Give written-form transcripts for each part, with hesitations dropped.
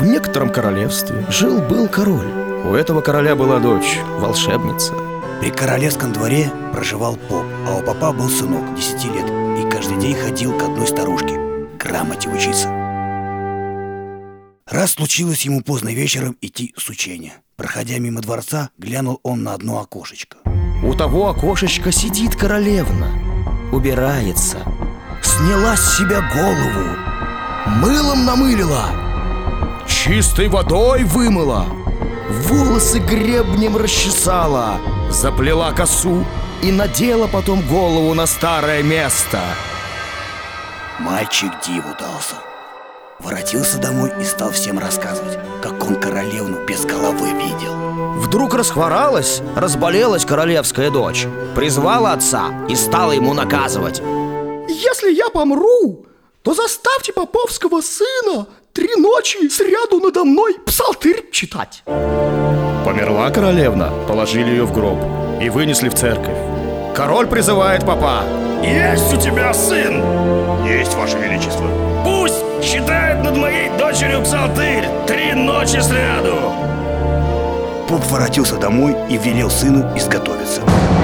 В некотором королевстве жил-был король. У этого короля была дочь, волшебница. При королевском дворе проживал поп, а у попа был сынок 10 лет, и каждый день ходил к одной старушке грамоте учиться. Раз случилось ему поздно вечером идти с учения. Проходя мимо дворца, глянул он на одно окошечко. У того окошечка сидит королевна, убирается. Сняла с себя голову, мылом намылила, чистой водой вымыла, волосы гребнем расчесала, заплела косу и надела потом голову на старое место. Мальчик диву дался. Воротился домой и стал всем рассказывать, как он королевну без головы видел. Вдруг расхворалась, разболелась королевская дочь, призвала отца и стала ему наказывать. Если я помру, то заставьте поповского сына 3 ночи сряду надо мной псалтырь читать. Померла королевна, положили ее в гроб и вынесли в церковь. Король призывает попа. Есть у тебя сын? Есть, Ваше Величество. Пусть читает над моей дочерью псалтырь 3 ночи сряду. Поп воротился домой и велел сыну изготовиться.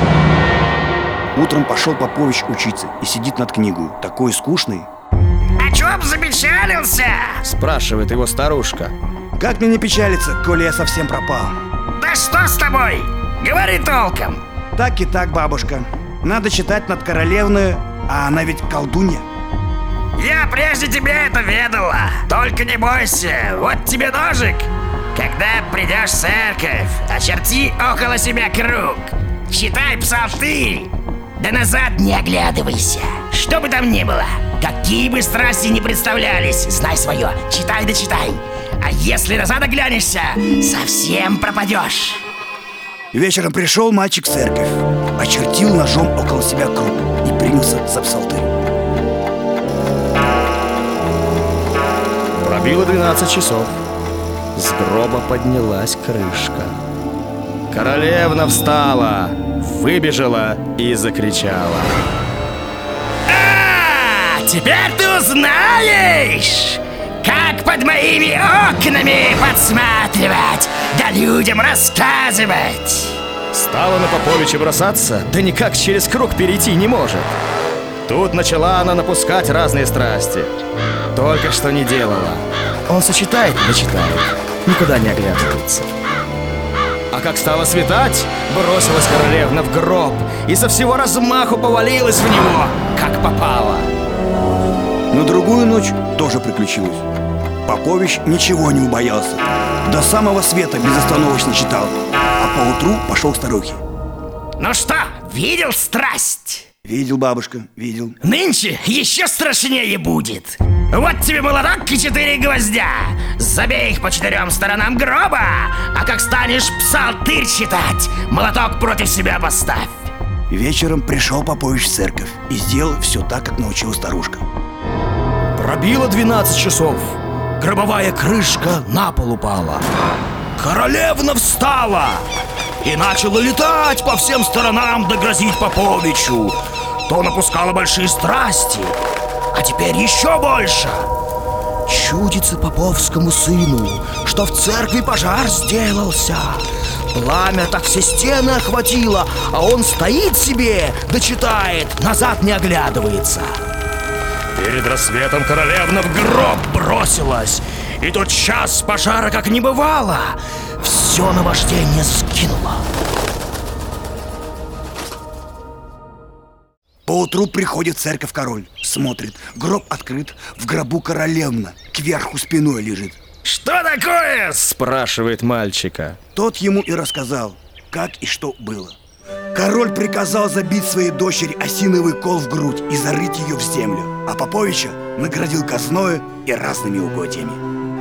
Утром пошел Попович учиться и сидит над книгой, такой скучный. О чем запечалился? Спрашивает его старушка. Как мне не печалиться, коли я совсем пропал? Да что с тобой? Говори толком. Так и так, бабушка. Надо читать над королевной, а она ведь колдунья. Я прежде тебя это ведала. Только не бойся, вот тебе ножик. Когда придешь в церковь, очерти около себя круг. Читай псалтырь, да назад не оглядывайся. Что бы там ни было, какие бы страсти ни представлялись, знай свое, читай да читай. А если назад оглянешься, совсем пропадешь. Вечером пришел мальчик в церковь, очертил ножом около себя круг и принялся за псалтырь. Пробило 12 часов. С гроба поднялась крышка. Королевна встала, выбежала и закричала. Теперь ты узнаешь, как под моими окнами подсматривать, да людям рассказывать. Стала на Поповича бросаться, да никак через круг перейти не может. Тут начала она напускать разные страсти. Только что не делала. Он сочетает и дочитает, никуда не оглядывается. А как стало светать, бросилась королевна в гроб и со всего размаху повалилась в него, как попало. На другую ночь тоже приключилось. Попович ничего не убоялся. До самого света безостановочно читал, а поутру пошел к старухе. Ну что, видел страсть? Видел, бабушка, видел. Нынче еще страшнее будет. Вот тебе молоток и 4 гвоздя. Забей их по 4 сторонам гроба. А как станешь псалтырь читать, молоток против себя поставь. Вечером пришел Попович в церковь и сделал все так, как научила старушка. Пробило 12 часов. Гробовая крышка на пол упала. Королевна встала и начала летать по всем сторонам, да грозить Поповичу. То напускала большие страсти, а теперь еще больше. Чудится поповскому сыну, что в церкви пожар сделался. Пламя так все стены охватило, а он стоит себе, да читает, назад не оглядывается. Перед рассветом королевна в гроб бросилась, и тот час пожара как не бывало. Все наваждение скинуло. Поутру приходит в церковь король, смотрит, гроб открыт, в гробу королевна, кверху спиной лежит. Что такое? Спрашивает мальчика. Тот ему и рассказал, как и что было. Король приказал забить своей дочери осиновый кол в грудь и зарыть ее в землю, а Поповича наградил казною и разными угодьями.